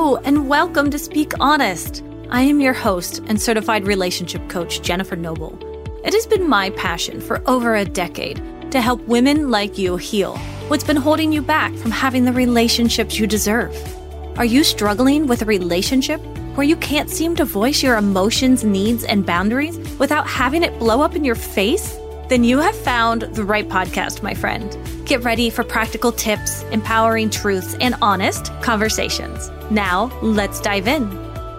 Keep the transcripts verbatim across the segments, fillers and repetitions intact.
Hello, and welcome to Speak Honest. I am your host and certified relationship coach, Jennifer Noble. It has been my passion for over a decade to help women like you heal what's been holding you back from having the relationships you deserve. Are you struggling with a relationship where you can't seem to voice your emotions, needs, and boundaries without having it blow up in your face? Then you have found the right podcast, my friend. Get ready for practical tips, empowering truths, and honest conversations. Now, let's dive in.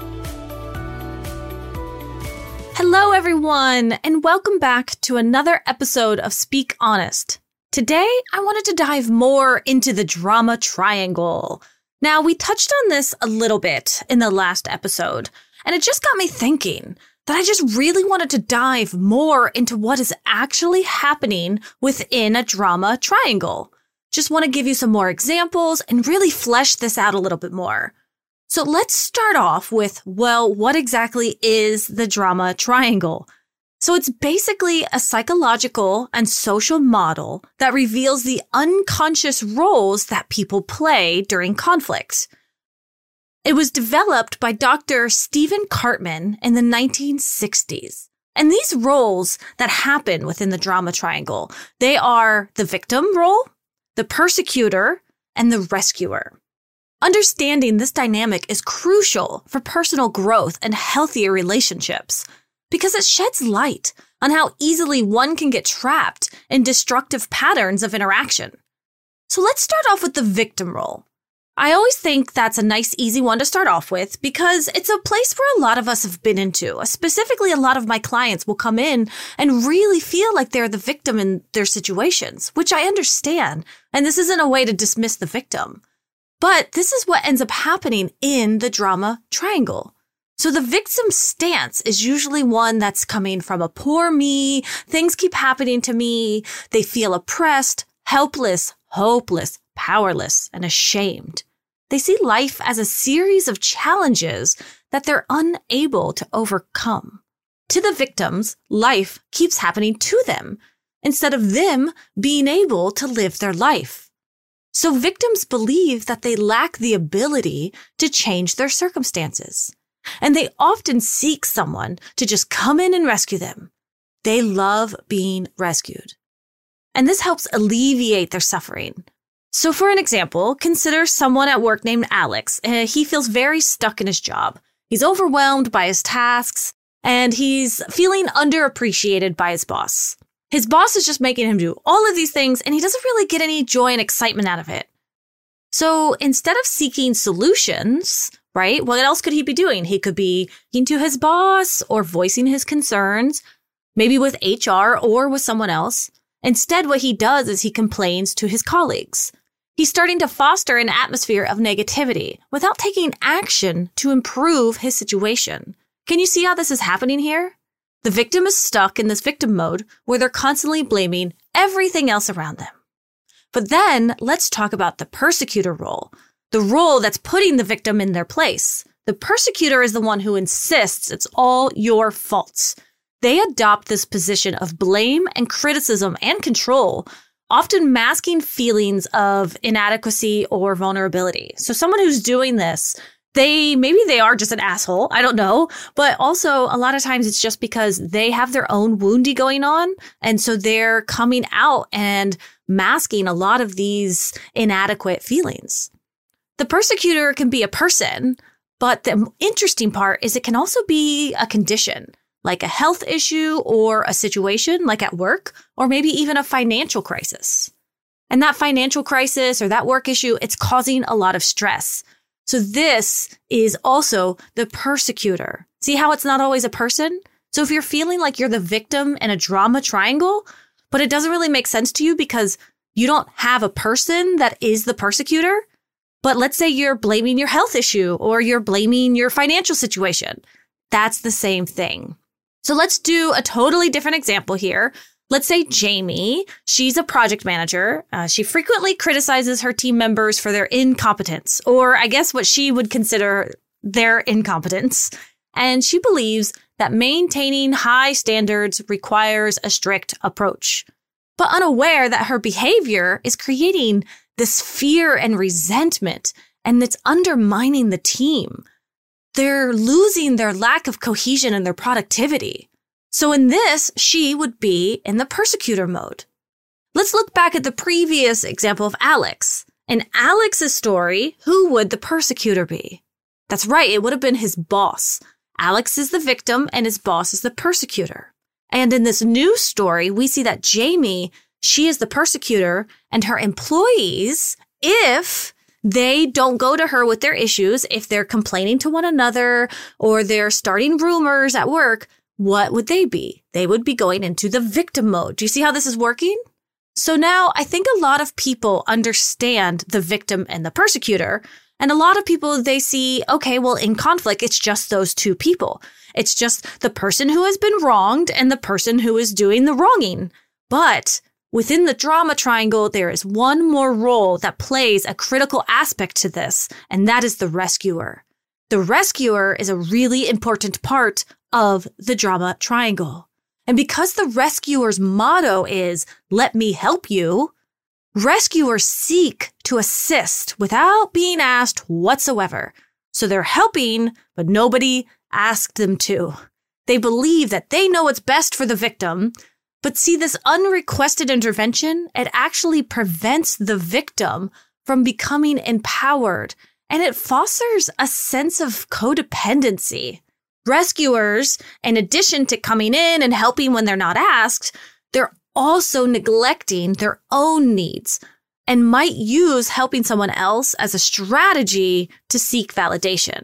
Hello, everyone, and welcome back to another episode of Speak Honest. Today, I wanted to dive more into the drama triangle. Now, we touched on this a little bit in the last episode, and it just got me thinking that I just really wanted to dive more into what is actually happening within a drama triangle. Just want to give you some more examples and really flesh this out a little bit more. So let's start off with, well, what exactly is the drama triangle? So it's basically a psychological and social model that reveals the unconscious roles that people play during conflicts. It was developed by Doctor Stephen Karpman in the nineteen sixties. And these roles that happen within the drama triangle, they are the victim role, the persecutor, and the rescuer. Understanding this dynamic is crucial for personal growth and healthier relationships because it sheds light on how easily one can get trapped in destructive patterns of interaction. So let's start off with the victim role. I always think that's a nice, easy one to start off with because it's a place where a lot of us have been into. Specifically, a lot of my clients will come in and really feel like they're the victim in their situations, which I understand. And this isn't a way to dismiss the victim. But this is what ends up happening in the drama triangle. So the victim stance is usually one that's coming from a poor me, things keep happening to me, they feel oppressed, helpless, hopeless, powerless, and ashamed. They see life as a series of challenges that they're unable to overcome. To the victims, life keeps happening to them instead of them being able to live their life. So victims believe that they lack the ability to change their circumstances, and they often seek someone to just come in and rescue them. They love being rescued, and this helps alleviate their suffering. So for an example, consider someone at work named Alex. Uh, he feels very stuck in his job. He's overwhelmed by his tasks, and he's feeling underappreciated by his boss. His boss is just making him do all of these things, and he doesn't really get any joy and excitement out of it. So instead of seeking solutions, right, what else could he be doing? He could be speaking to his boss or voicing his concerns, maybe with H R or with someone else. Instead, what he does is he complains to his colleagues. He's starting to foster an atmosphere of negativity without taking action to improve his situation. Can you see how this is happening here? The victim is stuck in this victim mode where they're constantly blaming everything else around them. But then let's talk about the persecutor role, the role that's putting the victim in their place. The persecutor is the one who insists it's all your faults. They adopt this position of blame and criticism and control, often masking feelings of inadequacy or vulnerability. So someone who's doing this, they maybe they are just an asshole. I don't know. But also a lot of times it's just because they have their own wounding going on. And so they're coming out and masking a lot of these inadequate feelings. The persecutor can be a person, but the interesting part is it can also be a condition, like a health issue or a situation like at work, or maybe even a financial crisis. And that financial crisis or that work issue, it's causing a lot of stress. So this is also the persecutor. See how it's not always a person? So if you're feeling like you're the victim in a drama triangle, but it doesn't really make sense to you because you don't have a person that is the persecutor, but let's say you're blaming your health issue or you're blaming your financial situation, that's the same thing. So let's do a totally different example here. Let's say Jamie, she's a project manager. Uh, she frequently criticizes her team members for their incompetence, or I guess what she would consider their incompetence. And she believes that maintaining high standards requires a strict approach, but unaware that her behavior is creating this fear and resentment and it's undermining the team. They're losing their lack of cohesion and their productivity. So in this, she would be in the persecutor mode. Let's look back at the previous example of Alex. In Alex's story, who would the persecutor be? That's right, it would have been his boss. Alex is the victim and his boss is the persecutor. And in this new story, we see that Jamie, she is the persecutor, and her employees, if they don't go to her with their issues, if they're complaining to one another or they're starting rumors at work, what would they be? They would be going into the victim mode. Do you see how this is working? So now I think a lot of people understand the victim and the persecutor. And a lot of people, they see, okay, well, in conflict, it's just those two people. It's just the person who has been wronged and the person who is doing the wronging. But within the drama triangle, there is one more role that plays a critical aspect to this, and that is the rescuer. The rescuer is a really important part of the drama triangle. And because the rescuer's motto is, let me help you, rescuers seek to assist without being asked whatsoever. So they're helping, but nobody asked them to. They believe that they know what's best for the victim. But see, this unrequested intervention, it actually prevents the victim from becoming empowered, and it fosters a sense of codependency. Rescuers, in addition to coming in and helping when they're not asked, they're also neglecting their own needs and might use helping someone else as a strategy to seek validation.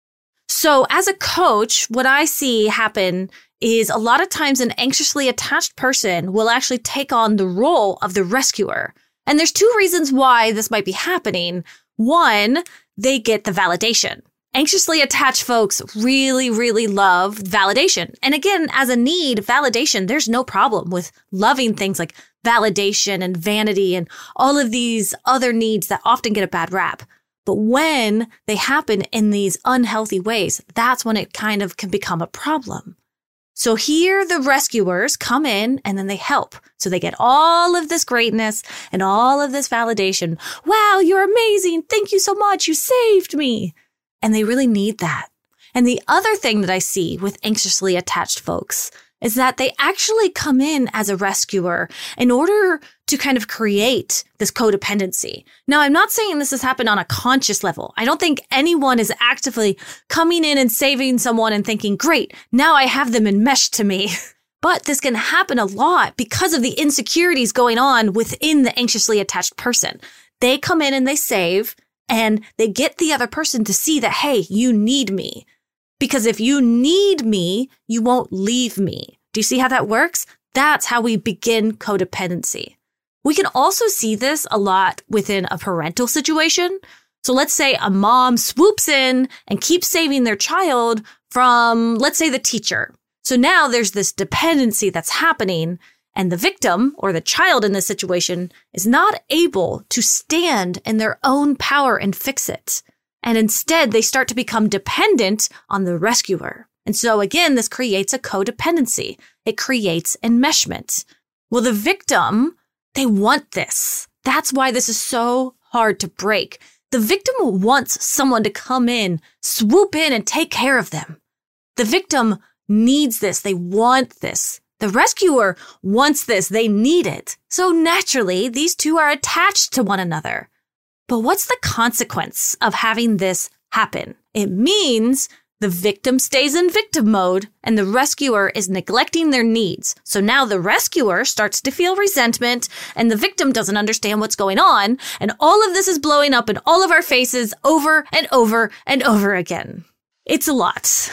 So as a coach, what I see happen is a lot of times an anxiously attached person will actually take on the role of the rescuer. And there's two reasons why this might be happening. One, they get the validation. Anxiously attached folks really, really love validation. And again, as a need, validation, there's no problem with loving things like validation and vanity and all of these other needs that often get a bad rap. But when they happen in these unhealthy ways, that's when it kind of can become a problem. So here the rescuers come in and then they help. So they get all of this greatness and all of this validation. Wow, you're amazing. Thank you so much. You saved me. And they really need that. And the other thing that I see with anxiously attached folks is that they actually come in as a rescuer in order to kind of create this codependency. Now, I'm not saying this has happened on a conscious level. I don't think anyone is actively coming in and saving someone and thinking, great, now I have them enmeshed to me. But this can happen a lot because of the insecurities going on within the anxiously attached person. They come in and they save, and they get the other person to see that, hey, you need me. Because if you need me, you won't leave me. Do you see how that works? That's how we begin codependency. We can also see this a lot within a parental situation. So let's say a mom swoops in and keeps saving their child from, let's say, the teacher. So now there's this dependency that's happening, and the victim, or the child in this situation, is not able to stand in their own power and fix it. And instead, they start to become dependent on the rescuer. And so again, this creates a codependency. It creates enmeshment. Well, the victim, they want this. That's why this is so hard to break. The victim wants someone to come in, swoop in, and take care of them. The victim needs this. They want this. The rescuer wants this. They need it. So naturally, these two are attached to one another. But what's the consequence of having this happen? It means the victim stays in victim mode and the rescuer is neglecting their needs. So now the rescuer starts to feel resentment and the victim doesn't understand what's going on. And all of this is blowing up in all of our faces over and over and over again. It's a lot.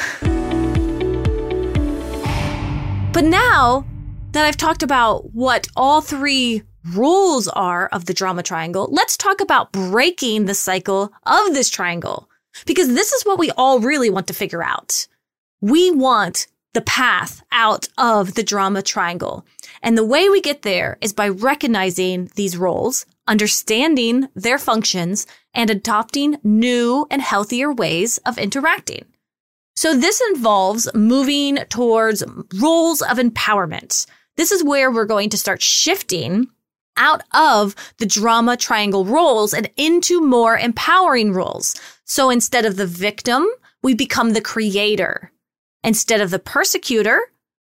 But now that I've talked about what all three rules are of the drama triangle, let's talk about breaking the cycle of this triangle. Because this is what we all really want to figure out. We want the path out of the drama triangle. And the way we get there is by recognizing these roles, understanding their functions, and adopting new and healthier ways of interacting. So this involves moving towards roles of empowerment. This is where we're going to start shifting out of the drama triangle roles and into more empowering roles. So instead of the victim, we become the creator. Instead of the persecutor,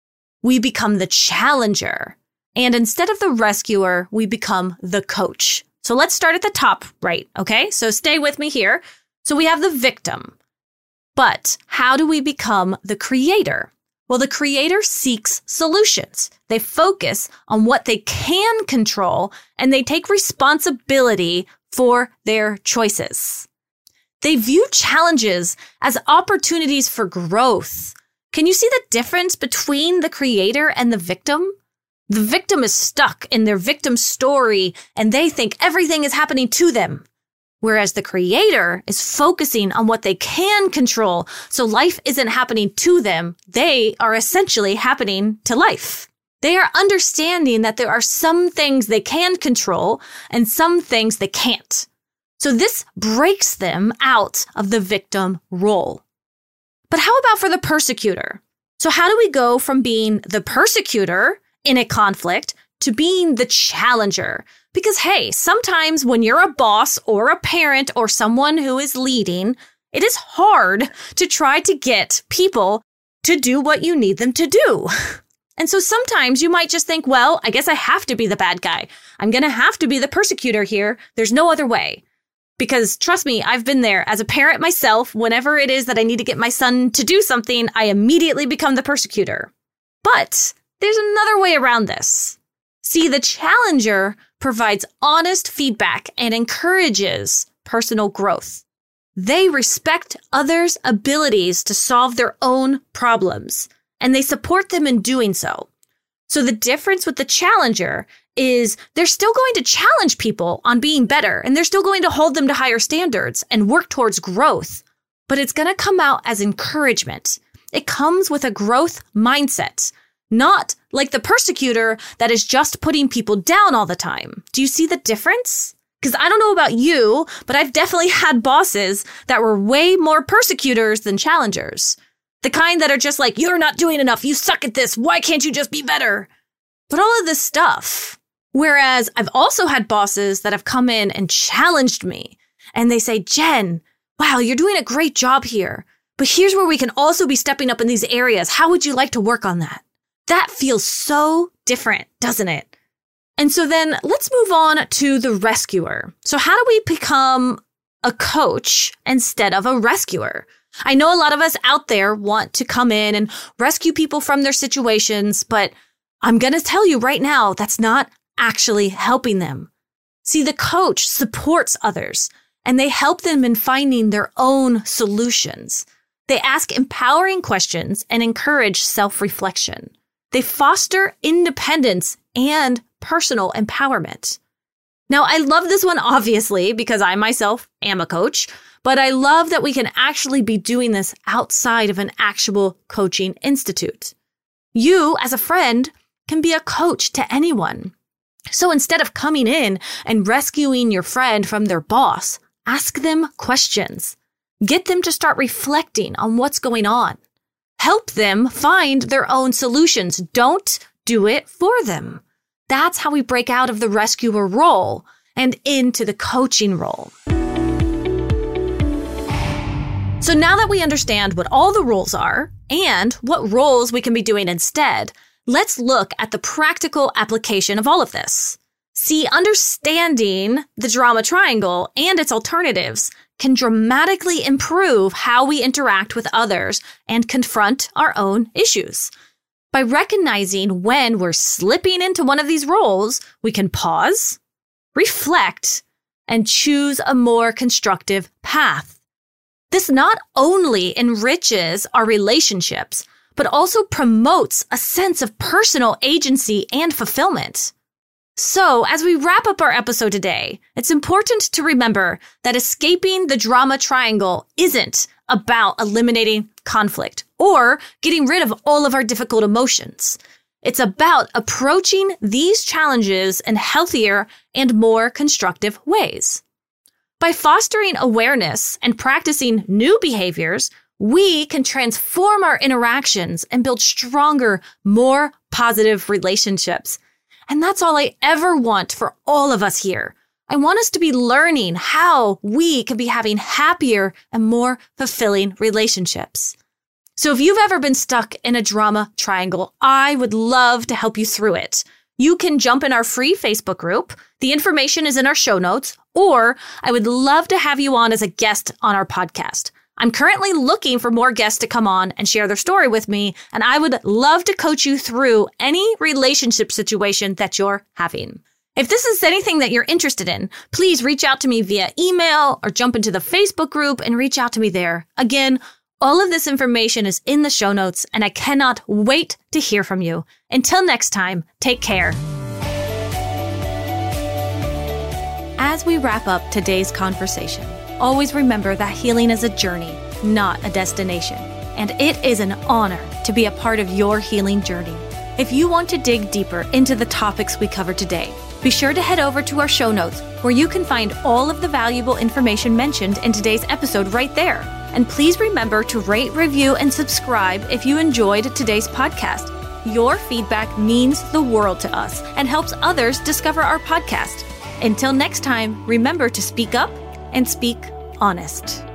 we become the challenger. And instead of the rescuer, we become the coach. So let's start at the top right, okay? So stay with me here. So we have the victim. But how do we become the creator? Well, the creator seeks solutions. They focus on what they can control, and they take responsibility for their choices. They view challenges as opportunities for growth. Can you see the difference between the creator and the victim? The victim is stuck in their victim story, and they think everything is happening to them. Whereas the creator is focusing on what they can control, so life isn't happening to them. They are essentially happening to life. They are understanding that there are some things they can control and some things they can't. So this breaks them out of the victim role. But how about for the persecutor? So how do we go from being the persecutor in a conflict to being the challenger? Because, hey, sometimes when you're a boss or a parent or someone who is leading, it is hard to try to get people to do what you need them to do. And so sometimes you might just think, well, I guess I have to be the bad guy. I'm going to have to be the persecutor here. There's no other way. Because trust me, I've been there as a parent myself. Whenever it is that I need to get my son to do something, I immediately become the persecutor. But there's another way around this. See, the challenger provides honest feedback and encourages personal growth. They respect others' abilities to solve their own problems, and they support them in doing so. So the difference with the challenger is they're still going to challenge people on being better, and they're still going to hold them to higher standards and work towards growth. But it's going to come out as encouragement. It comes with a growth mindset. Not like the persecutor that is just putting people down all the time. Do you see the difference? Because I don't know about you, but I've definitely had bosses that were way more persecutors than challengers. The kind that are just like, you're not doing enough. You suck at this. Why can't you just be better? But all of this stuff. Whereas I've also had bosses that have come in and challenged me. And they say, Jen, wow, you're doing a great job here. But here's where we can also be stepping up in these areas. How would you like to work on that? That feels so different, doesn't it? And so then let's move on to the rescuer. So how do we become a coach instead of a rescuer? I know a lot of us out there want to come in and rescue people from their situations, but I'm going to tell you right now, that's not actually helping them. See, the coach supports others and they help them in finding their own solutions. They ask empowering questions and encourage self-reflection. They foster independence and personal empowerment. Now, I love this one, obviously, because I myself am a coach, but I love that we can actually be doing this outside of an actual coaching institute. You, as a friend, can be a coach to anyone. So instead of coming in and rescuing your friend from their boss, ask them questions. Get them to start reflecting on what's going on. Help them find their own solutions. Don't do it for them. That's how we break out of the rescuer role and into the coaching role. So now that we understand what all the roles are and what roles we can be doing instead, let's look at the practical application of all of this. See, understanding the drama triangle and its alternatives can dramatically improve how we interact with others and confront our own issues. By recognizing when we're slipping into one of these roles, we can pause, reflect, and choose a more constructive path. This not only enriches our relationships, but also promotes a sense of personal agency and fulfillment. So, as we wrap up our episode today, it's important to remember that escaping the drama triangle isn't about eliminating conflict or getting rid of all of our difficult emotions. It's about approaching these challenges in healthier and more constructive ways. By fostering awareness and practicing new behaviors, we can transform our interactions and build stronger, more positive relationships. And that's all I ever want for all of us here. I want us to be learning how we can be having happier and more fulfilling relationships. So if you've ever been stuck in a drama triangle, I would love to help you through it. You can jump in our free Facebook group. The information is in our show notes, or I would love to have you on as a guest on our podcast. I'm currently looking for more guests to come on and share their story with me, and I would love to coach you through any relationship situation that you're having. If this is anything that you're interested in, please reach out to me via email or jump into the Facebook group and reach out to me there. Again, all of this information is in the show notes, and I cannot wait to hear from you. Until next time, take care. As we wrap up today's conversation, always remember that healing is a journey, not a destination. And it is an honor to be a part of your healing journey. If you want to dig deeper into the topics we covered today, be sure to head over to our show notes where you can find all of the valuable information mentioned in today's episode right there. And please remember to rate, review, and subscribe if you enjoyed today's podcast. Your feedback means the world to us and helps others discover our podcast. Until next time, remember to speak up and speak honest.